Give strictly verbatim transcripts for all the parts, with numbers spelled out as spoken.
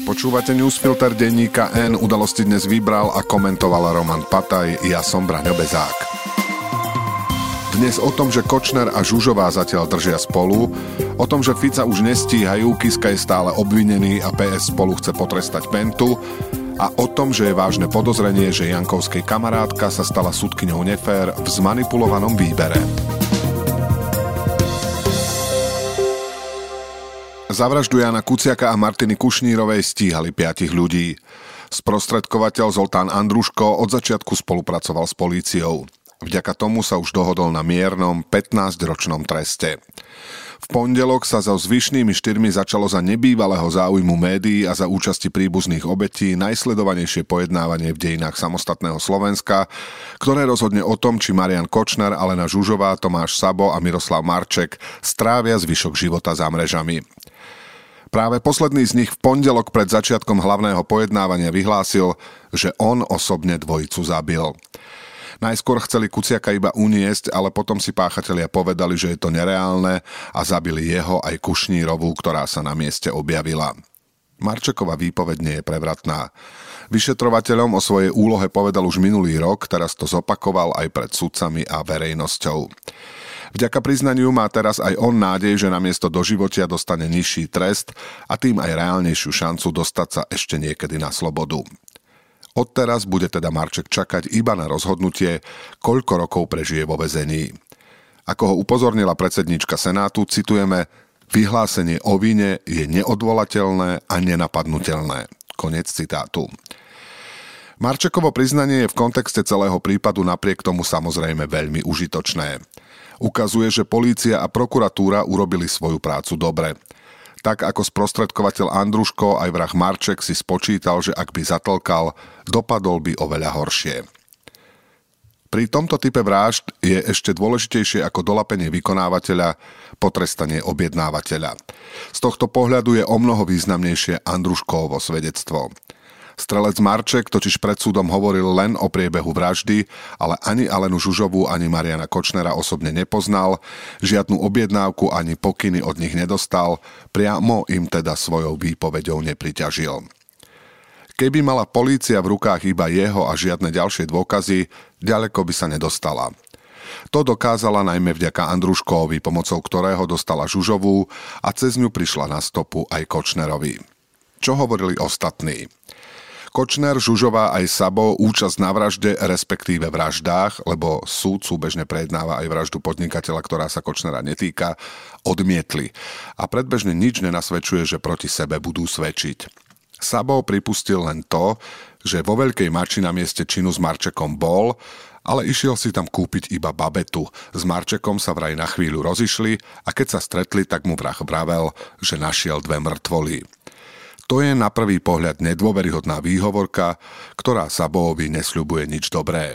Počúvate newsfilter denníka N, udalosti dnes vybral a komentoval Roman Pataj, ja som Braňo Bezák. Dnes o tom, že Kočner a Žužová zatiaľ držia spolu, o tom, že Fica už nestíhajú, Kiska je stále obvinený a pé es spolu chce potrestať Pentu a o tom, že je vážne podozrenie, že Jankovskej kamarátka sa stala sudkyňou nefér v zmanipulovanom výbere. Za vraždu Jána Kuciaka a Martiny Kušnírovej stíhali piatich ľudí. Sprostredkovateľ Zoltán Andruško od začiatku spolupracoval s políciou. Vďaka tomu sa už dohodol na miernom pätnásťročnom treste. V pondelok sa so zvyšnými štyrmi začalo za nebývalého záujmu médií a za účasti príbuzných obetí najsledovanejšie pojednávanie v dejinách samostatného Slovenska, ktoré rozhodne o tom, či Marian Kočner, Alena Žužová, Tomáš Sabo a Miroslav Marček strávia zvyšok života za mrežami. Práve posledný z nich v pondelok pred začiatkom hlavného pojednávania vyhlásil, že on osobne dvojicu zabil. Najskôr chceli Kuciaka iba uniesť, ale potom si páchatelia povedali, že je to nereálne a zabili jeho aj Kušnírovú, ktorá sa na mieste objavila. Marčekova výpoveď nie je prevratná. Vyšetrovateľom o svojej úlohe povedal už minulý rok, teraz to zopakoval aj pred sudcami a verejnosťou. Vďaka priznaniu má teraz aj on nádej, že namiesto doživotia dostane nižší trest a tým aj reálnejšiu šancu dostať sa ešte niekedy na slobodu. Odteraz bude teda Marček čakať iba na rozhodnutie, koľko rokov prežije vo väzení. Ako ho upozornila predsedníčka Senátu, citujeme, vyhlásenie o vine je neodvolateľné a nenapadnutelné. Koniec citátu. Marčekovo priznanie je v kontexte celého prípadu napriek tomu samozrejme veľmi užitočné. Ukazuje, že polícia a prokuratúra urobili svoju prácu dobre. Tak ako sprostredkovateľ Andruško, aj vrah Marček si spočítal, že ak by zatlkal, dopadol by oveľa horšie. Pri tomto type vražd je ešte dôležitejšie ako dolapenie vykonávateľa potrestanie objednávateľa. Z tohto pohľadu je omnoho významnejšie Andruškovo svedectvo. Strelec Marček totiž pred súdom hovoril len o priebehu vraždy, ale ani Alenu Žužovú, ani Mariana Kočnera osobne nepoznal, žiadnu objednávku ani pokyny od nich nedostal, priamo im teda svojou výpoveďou nepriťažil. Keby mala polícia v rukách iba jeho a žiadne ďalšie dôkazy, ďaleko by sa nedostala. To dokázala najmä vďaka Andruškovi, pomocou ktorého dostala Žužovú a cez ňu prišla na stopu aj Kočnerovi. Čo hovorili ostatní? Kočner, Žužová aj Sabo účasť na vražde, respektíve vraždách, lebo súd súbežne prejednáva aj vraždu podnikateľa, ktorá sa Kočnera netýka, odmietli. A predbežne nič nenasvedčuje, že proti sebe budú svedčiť. Sabo pripustil len to, že vo Veľkej Mači na mieste činu s Marčekom bol, ale išiel si tam kúpiť iba babetu. S Marčekom sa vraj na chvíľu rozišli a keď sa stretli, tak mu vrah vravel, že našiel dve mŕtvoly. To je na prvý pohľad nedôveryhodná výhovorka, ktorá Sabovi nesľubuje nič dobré.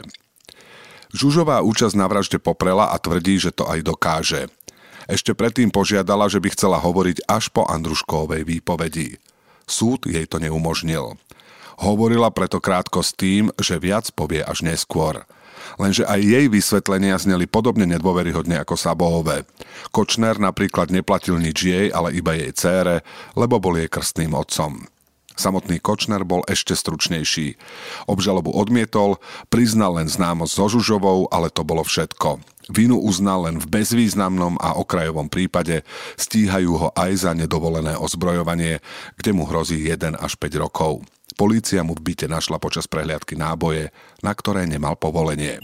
Žužová účasť na vražde poprela a tvrdí, že to aj dokáže. Ešte predtým požiadala, že by chcela hovoriť až po Andruškovej výpovedi. Súd jej to neumožnil. Hovorila preto krátko s tým, že viac povie až neskôr. Lenže aj jej vysvetlenia zneli podobne nedôveryhodne ako Sabové. Kočner napríklad neplatil nič jej, ale iba jej dcére, lebo bol jej krstným otcom. Samotný Kočner bol ešte stručnejší. Obžalobu odmietol, priznal len známosť so Žužovou, ale to bolo všetko. Vinu uznal len v bezvýznamnom a okrajovom prípade, stíhajú ho aj za nedovolené ozbrojovanie, kde mu hrozí jeden až päť rokov. Polícia mu v byte našla počas prehliadky náboje, na ktoré nemal povolenie.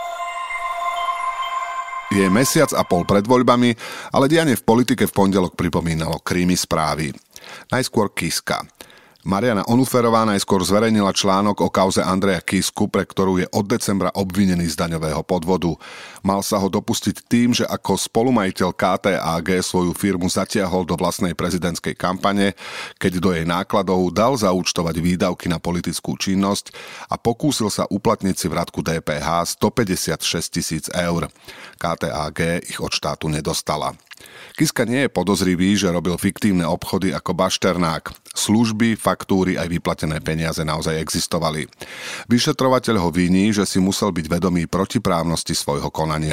Je mesiac a pol pred voľbami, ale dianie v politike v pondelok pripomínalo krimi správy. Najskôr Kiska. Mariana Onuferová najskôr zverejnila článok o kauze Andreja Kisku, pre ktorú je od decembra obvinený z daňového podvodu. Mal sa ho dopustiť tým, že ako spolumajiteľ ká té á gé svoju firmu zatiahol do vlastnej prezidentskej kampane, keď do jej nákladov dal zaúčtovať výdavky na politickú činnosť a pokúsil sa uplatniť si vratku dé pé há stopäťdesiatšesť tisíc eur. ká té á gé ich od štátu nedostala. Kiska nie je podozrivý, že robil fiktívne obchody ako bašternák. Služby, faktúry aj vyplatené peniaze naozaj existovali. Vyšetrovateľ ho viní, že si musel byť vedomý protiprávnosti svojho konania.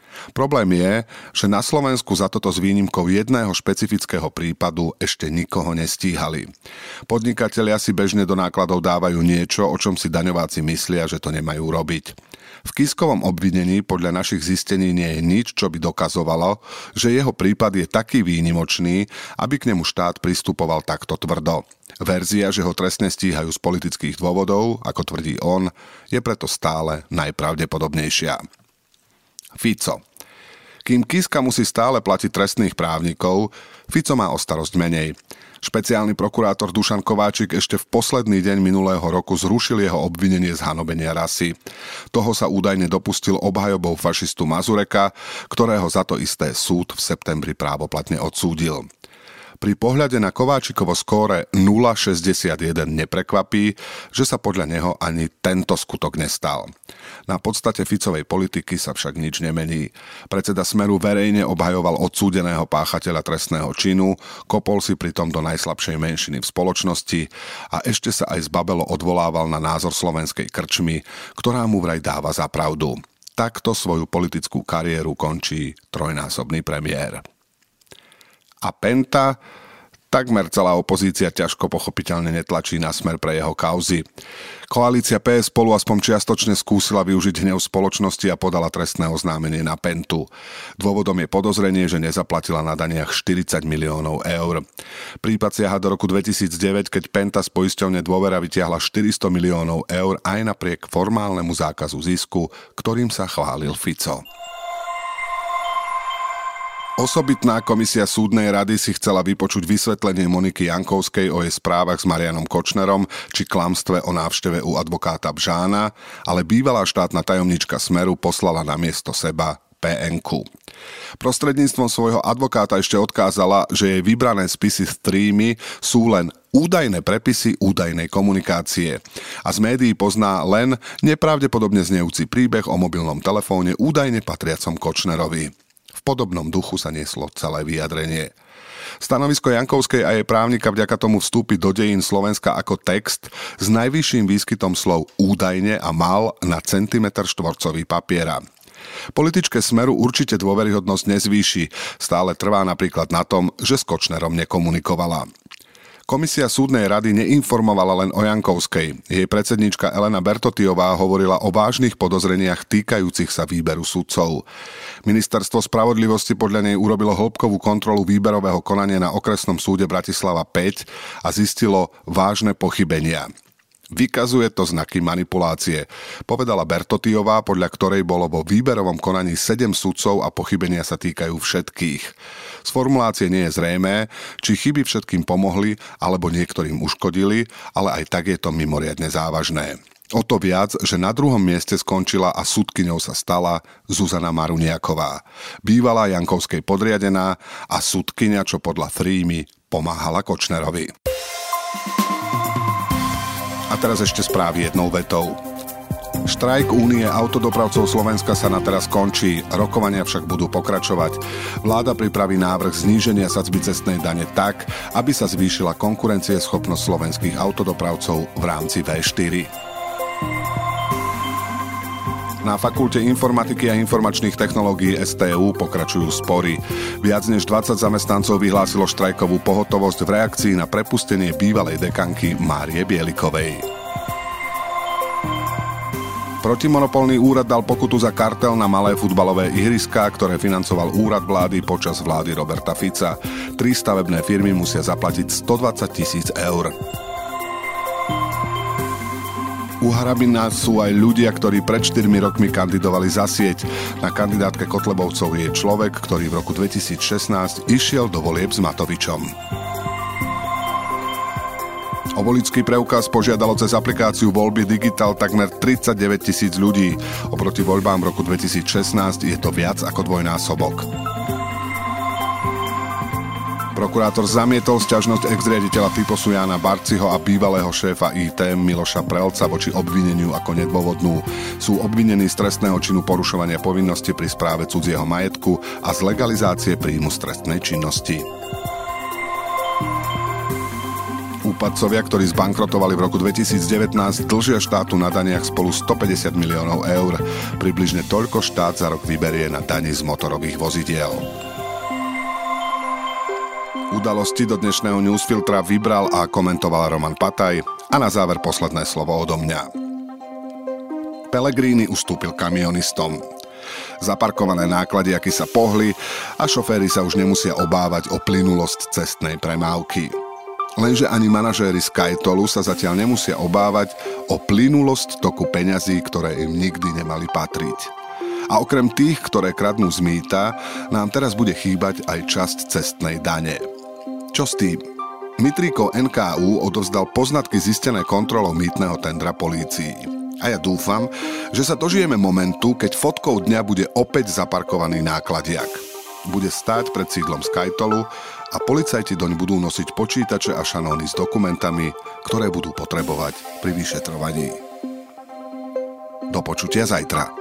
Problém je, že na Slovensku za toto s výnimkou jedného špecifického prípadu ešte nikoho nestíhali. Podnikatelia si bežne do nákladov dávajú niečo, o čom si daňováci myslia, že to nemajú robiť. V Kiskovom obvinení podľa našich zistení nie je nič, čo by dokazovalo, že jeho prípad je taký výnimočný, aby k nemu štát pristupoval takto tvrdo. Verzia, že ho trestne stíhajú z politických dôvodov, ako tvrdí on, je preto stále najpravdepodobnejšia. Fico. Kým Kiska musí stále platiť trestných právnikov, Fico má o starosť menej. Špeciálny prokurátor Dušan Kováčik ešte v posledný deň minulého roku zrušil jeho obvinenie z hanobenia rasy. Toho sa údajne dopustil obhajobou fašistu Mazureka, ktorého za to isté súd v septembri právoplatne odsúdil. Pri pohľade na Kováčikovo skóre nula celá šesťdesiatjeden neprekvapí, že sa podľa neho ani tento skutok nestal. Na podstate Ficovej politiky sa však nič nemení. Predseda Smeru verejne obhajoval odsúdeného páchateľa trestného činu, kopol si pritom do najslabšej menšiny v spoločnosti a ešte sa aj zbabelo odvolával na názor slovenskej krčmy, ktorá mu vraj dáva za pravdu. Takto svoju politickú kariéru končí trojnásobný premiér. A Penta, takmer celá opozícia ťažko pochopiteľne netlačí na Smer pre jeho kauzy. Koalícia pé es Spolu aspoň čiastočne skúsila využiť hnev spoločnosti a podala trestné oznámenie na Pentu. Dôvodom je podozrenie, že nezaplatila na daniach štyridsať miliónov eur. Prípad siaha do roku dvetisícdeväť, keď Penta z poisťovne Dôvera vytiahla štyristo miliónov eur aj napriek formálnemu zákazu zisku, ktorým sa chválil Fico. Osobitná komisia súdnej rady si chcela vypočuť vysvetlenie Moniky Jankovskej o jej správach s Marianom Kočnerom či klamstve o návšteve u advokáta Bžána, ale bývalá štátna tajomnička Smeru poslala namiesto seba pé enku. Prostredníctvom svojho advokáta ešte odkázala, že jej vybrané spisy z trímy sú len údajné prepisy údajnej komunikácie. A z médií pozná len nepravdepodobne znejúci príbeh o mobilnom telefóne údajne patriacom Kočnerovi. V podobnom duchu sa nieslo celé vyjadrenie. Stanovisko Jankovskej a jej právnika vďaka tomu vstúpi do dejín Slovenska ako text s najvyšším výskytom slov údajne a mal na centimeter štvorcový papiera. Političke Smeru určite dôveryhodnosť nezvýši, stále trvá napríklad na tom, že s Kočnerom nekomunikovala. Komisia súdnej rady neinformovala len o Jankovskej. Jej predsedníčka Elena Bertotiová hovorila o vážnych podozreniach týkajúcich sa výberu sudcov. Ministerstvo spravodlivosti podľa nej urobilo hĺbkovú kontrolu výberového konania na okresnom súde Bratislava päť a zistilo vážne pochybenia. Vykazuje to znaky manipulácie, povedala Bertotiová, podľa ktorej bolo vo výberovom konaní sedem sudcov a pochybenia sa týkajú všetkých. Z formulácie nie je zrejmé, či chyby všetkým pomohli alebo niektorým uškodili, ale aj tak je to mimoriadne závažné. O to viac, že na druhom mieste skončila a sudkyňou sa stala Zuzana Maruniaková, bývalá Jankovskej podriadená a sudkyňa, čo podľa Frímy pomáhala Kočnerovi. A teraz ešte správy jednou vetou. Štrajk Únie autodopravcov Slovenska sa na teraz končí, rokovania však budú pokračovať. Vláda pripraví návrh zníženia sadzby cestnej dane tak, aby sa zvýšila konkurencieschopnosť slovenských autodopravcov v rámci vé štyri. Na Fakulte informatiky a informačných technológií es té ú pokračujú spory. Viac než dvadsať zamestnancov vyhlásilo štrajkovú pohotovosť v reakcii na prepustenie bývalej dekanky Márie Bielikovej. Protimonopolný úrad dal pokutu za kartel na malé futbalové ihriská, ktoré financoval úrad vlády počas vlády Roberta Fica. Tri stavebné firmy musia zaplatiť stodvadsať tisíc eur. U Harabina sú aj ľudia, ktorí pred štyrmi rokmi kandidovali za sieť. Na kandidátke Kotlebovcov je človek, ktorý v roku dvetisícšestnásť išiel do volieb s Matovičom. O voličský preukaz požiadalo cez aplikáciu Voľby Digital takmer tridsaťdeväť tisíc ľudí. Oproti voľbám v roku dvetisícšestnásť je to viac ako dvojnásobok. Prokurátor zamietol sťažnosť ex-riaditeľa Typosu Jána Barciho a bývalého šéfa í té Miloša Prelca voči obvineniu ako nedôvodnú. Sú obvinení z trestného činu porušovania povinnosti pri správe cudzieho majetku a z legalizácie príjmu z trestnej činnosti. U Úpadcovia, ktorí zbankrotovali v roku dvetisícdevätnásť, dlžia štátu na daniach spolu stopäťdesiat miliónov eur. Približne toľko štát za rok vyberie na dani z motorových vozidiel. Udalosti do dnešného newsfiltra vybral a komentoval Roman Pataj a na záver posledné slovo odo mňa. Pellegrini ustúpil kamionistom. Zaparkované nákladiaky sa pohli a šoféri sa už nemusia obávať o plynulosť cestnej premávky. Lenže ani manažéri Skytolu sa zatiaľ nemusia obávať o plynulosť toku peňazí, ktoré im nikdy nemali patriť. A okrem tých, ktoré kradnú z mýta, nám teraz bude chýbať aj časť cestnej dane. Čo s tým? Dmitríkov en ká ú odovzdal poznatky zistené kontrolou mýtneho tendra polícii. A ja dúfam, že sa dožijeme momentu, keď fotkou dňa bude opäť zaparkovaný nákladiak. Bude stáť pred sídlom Skytolu a policajti doň budú nosiť počítače a šanóny s dokumentami, ktoré budú potrebovať pri vyšetrovaní. Do počutia zajtra.